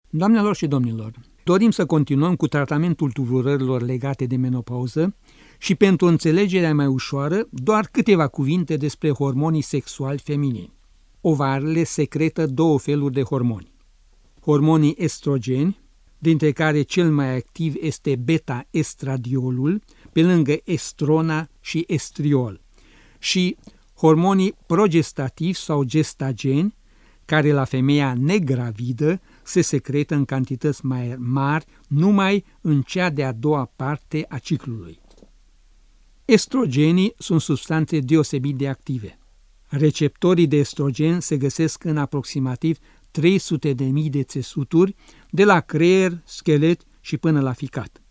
Doamnelor și domnilor, dorim să continuăm cu tratamentul tulburărilor legate de menopauză și pentru înțelegerea mai ușoară, doar câteva cuvinte despre hormonii sexuali feminini. Ovarele secretă două feluri de hormoni. Hormonii estrogeni, dintre care cel mai activ este beta-estradiolul, pe lângă estrona și estriol, și hormonii progestativi sau gestageni, care la femeia negravidă se secretă în cantități mai mari numai în cea de-a doua parte a ciclului. Estrogenii sunt substanțe deosebit de active. Receptorii de estrogen se găsesc în aproximativ 300.000 de țesuturi, de la creier, schelet și până la ficat.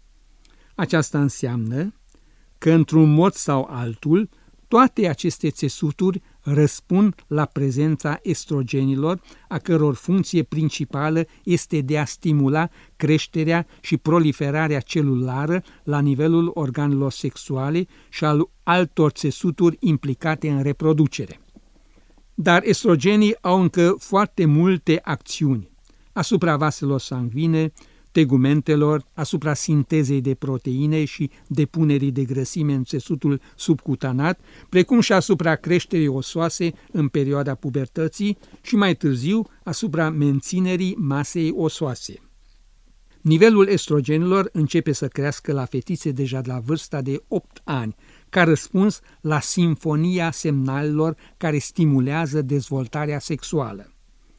Aceasta înseamnă că, într-un mod sau altul, toate aceste țesuturi răspund la prezența estrogenilor, a căror funcție principală este de a stimula creșterea și proliferarea celulară la nivelul organelor sexuale și al altor țesuturi implicate în reproducere. Dar estrogenii au încă foarte multe acțiuni asupra vaselor sanguine, tegumentelor, asupra sintezei de proteine și depunerii de grăsime în țesutul subcutanat, precum și asupra creșterii osoase în perioada pubertății și mai târziu asupra menținerii masei osoase. Nivelul estrogenilor începe să crească la fetițe deja de la vârsta de 8 ani, ca răspuns la simfonia semnalelor care stimulează dezvoltarea sexuală.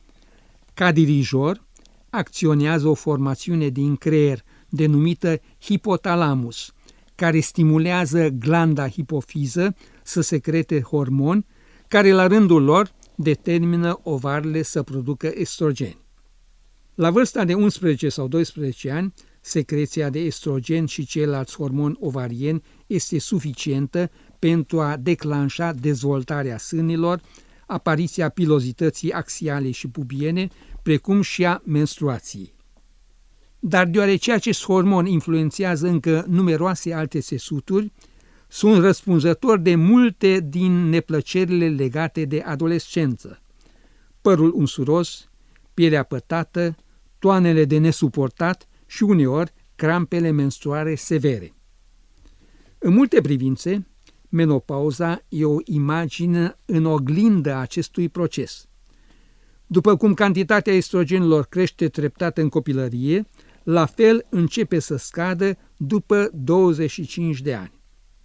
Ca dirijor, acționează o formațiune din creier denumită hipotalamus, care stimulează glanda hipofiză să secrete hormoni, care la rândul lor determină ovarele să producă estrogeni. La vârsta de 11 sau 12 ani, secreția de estrogen și ceilalți hormoni ovarieni este suficientă pentru a declanșa dezvoltarea sânilor, apariția pilozității axiale și pubiene, precum și a menstruației. Dar deoarece acest hormon influențează încă numeroase alte țesuturi, sunt răspunzători de multe din neplăcerile legate de adolescență: părul unsuros, pielea pătată, toanele de nesuportat și uneori crampele menstruare severe. În multe privințe, menopauza e o imagine în oglindă a acestui proces. După cum cantitatea estrogenilor crește treptat în copilărie, la fel începe să scadă după 25 de ani.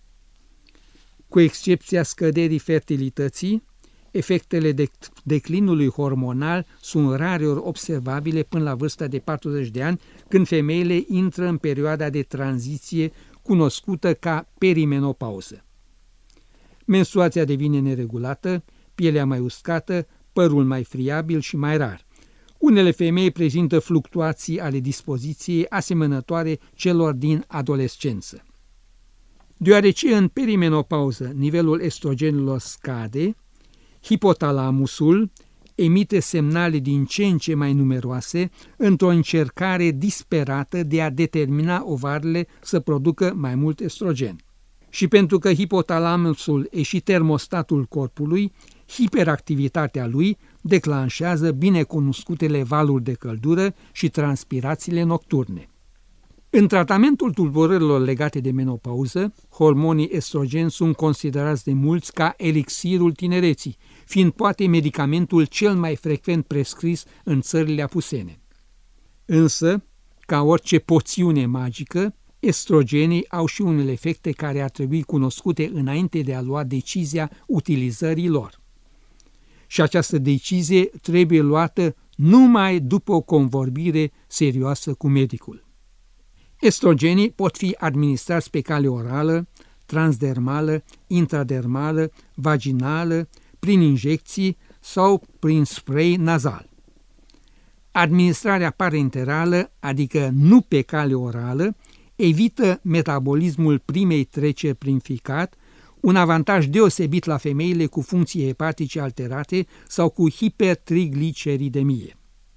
Cu excepția scăderii fertilității, efectele declinului hormonal sunt rareori observabile până la vârsta de 40 de ani, când femeile intră în perioada de tranziție cunoscută ca perimenopauză. Menstruația devine neregulată, pielea mai uscată, părul mai friabil și mai rar. Unele femei prezintă fluctuații ale dispoziției asemănătoare celor din adolescență. Deoarece în perimenopauză nivelul estrogenilor scade, hipotalamusul emite semnale din ce în ce mai numeroase într-o încercare disperată de a determina ovarele să producă mai mult estrogen. Și pentru că hipotalamusul e și termostatul corpului, hiperactivitatea lui declanșează binecunoscutele valuri de căldură și transpirațiile nocturne. În tratamentul tulburărilor legate de menopauză, hormonii estrogeni sunt considerați de mulți ca elixirul tinereții, fiind poate medicamentul cel mai frecvent prescris în țările apusene. Însă, ca orice poțiune magică, estrogenii au și unele efecte care ar trebui cunoscute înainte de a lua decizia utilizării lor. Și această decizie trebuie luată numai după o convorbire serioasă cu medicul. Estrogenii pot fi administrați pe cale orală, transdermală, intradermală, vaginală, prin injecții sau prin spray nazal. Administrarea parenterală, adică nu pe cale orală, evită metabolismul primei treceri prin ficat, un avantaj deosebit la femeile cu funcții hepatice alterate sau cu hipertrigliceridemie.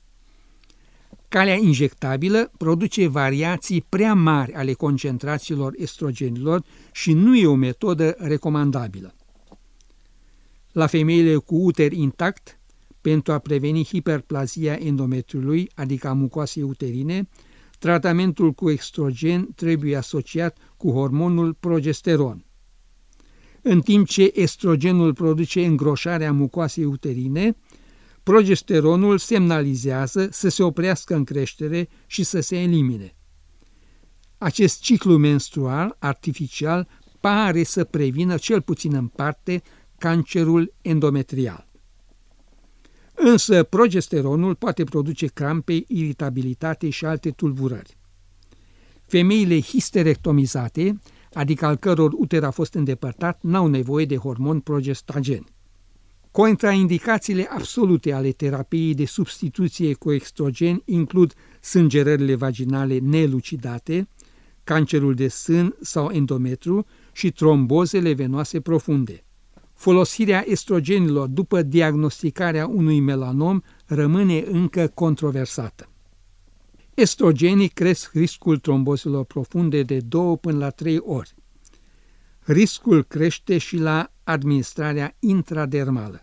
Calea injectabilă produce variații prea mari ale concentrațiilor estrogenilor și nu e o metodă recomandabilă. La femeile cu uter intact, pentru a preveni hiperplazia endometriului, adică a mucoasei uterine, tratamentul cu estrogen trebuie asociat cu hormonul progesteron. În timp ce estrogenul produce îngroșarea mucoasei uterine, progesteronul semnalizează să se oprească în creștere și să se elimine. Acest ciclu menstrual artificial pare să prevină, cel puțin în parte, cancerul endometrial. Însă progesteronul poate produce crampe, iritabilitate și alte tulburări. Femeile histerectomizate, adică al căror uter a fost îndepărtat, n-au nevoie de hormon progestagen. Contraindicațiile absolute ale terapiei de substituție cu estrogen includ sângerările vaginale nelucidate, cancerul de sân sau endometriu și trombozele venoase profunde. Folosirea estrogenilor după diagnosticarea unui melanom rămâne încă controversată. Estrogenii cresc riscul trombozelor profunde de 2 până la 3 ori. Riscul crește și la administrarea intradermală.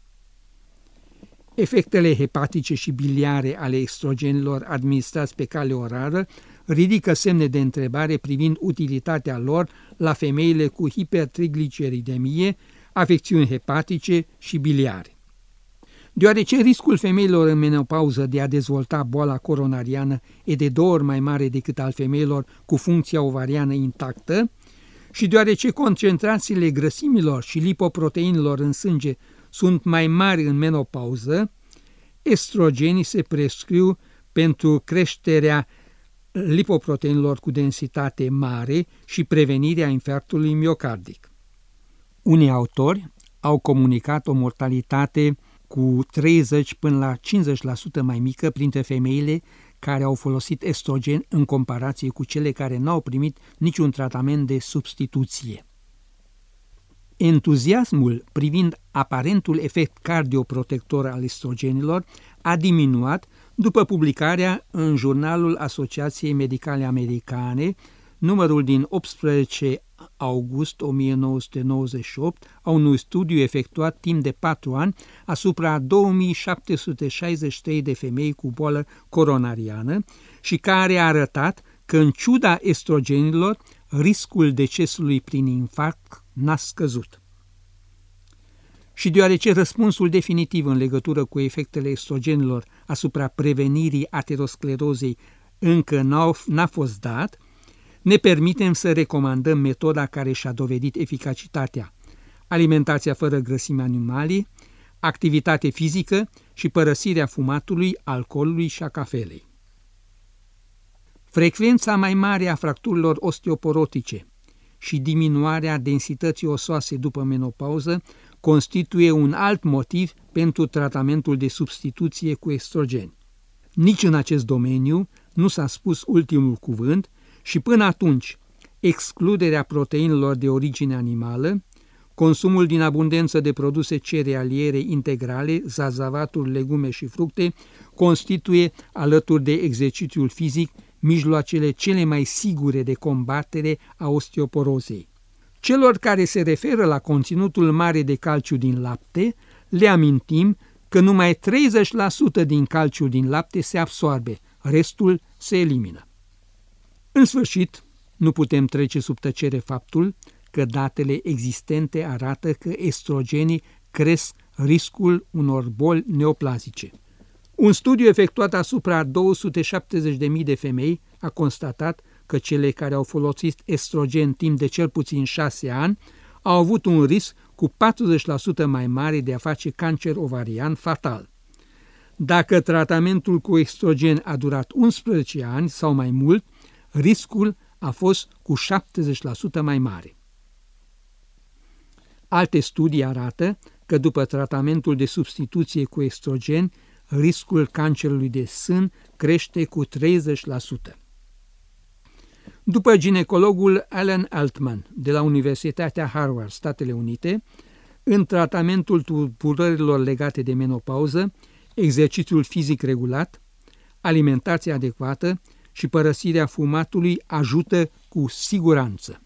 Efectele hepatice și biliare ale estrogenilor administrați pe cale orală ridică semne de întrebare privind utilitatea lor la femeile cu hipertrigliceridemie, afecțiuni hepatice și biliare. Deoarece riscul femeilor în menopauză de a dezvolta boala coronariană e de 2 ori mai mare decât al femeilor cu funcția ovariană intactă și deoarece concentrațiile grăsimilor și lipoproteinilor în sânge sunt mai mari în menopauză, estrogenii se prescriu pentru creșterea lipoproteinilor cu densitate mare și prevenirea infarctului miocardic. Unii autori au comunicat o mortalitate cu 30 până la 50% mai mică printre femeile care au folosit estrogen în comparație cu cele care n-au primit niciun tratament de substituție. Entuziasmul privind aparentul efect cardioprotector al estrogenilor a diminuat după publicarea în Jurnalul Asociației Medicale Americane, numărul din 18 august 1998, a unui studiu efectuat timp de 4 ani asupra 2763 de femei cu boală coronariană și care a arătat că, în ciuda estrogenilor, riscul decesului prin infarct n-a scăzut. Și deoarece răspunsul definitiv în legătură cu efectele estrogenilor asupra prevenirii aterosclerozei încă n-a fost dat, ne permitem să recomandăm metoda care și-a dovedit eficacitatea: alimentația fără grăsimi animale, activitate fizică și părăsirea fumatului, alcoolului și a cafelei. Frecvența mai mare a fracturilor osteoporotice și diminuarea densității osoase după menopauză constituie un alt motiv pentru tratamentul de substituție cu estrogeni. Nici în acest domeniu nu s-a spus ultimul cuvânt și până atunci excluderea proteinelor de origine animală, consumul din abundență de produse cerealiere integrale, zazavaturi, legume și fructe, constituie, alături de exercițiul fizic, mijloacele cele mai sigure de combatere a osteoporozei. Celor care se referă la conținutul mare de calciu din lapte, le amintim că numai 30% din calciul din lapte se absorbe, restul se elimină. În sfârșit, nu putem trece sub tăcere faptul că datele existente arată că estrogenii cresc riscul unor boli neoplazice. Un studiu efectuat asupra 270.000 de femei a constatat că cele care au folosit estrogen timp de cel puțin 6 ani au avut un risc cu 40% mai mare de a face cancer ovarian fatal. Dacă tratamentul cu estrogen a durat 11 ani sau mai mult, riscul a fost cu 70% mai mare. Alte studii arată că după tratamentul de substituție cu estrogen, riscul cancerului de sân crește cu 30%. După ginecologul Alan Altman de la Universitatea Harvard, Statele Unite, în tratamentul tulburărilor legate de menopauză, exercițiul fizic regulat, alimentația adecvată și părăsirea fumatului ajută cu siguranță.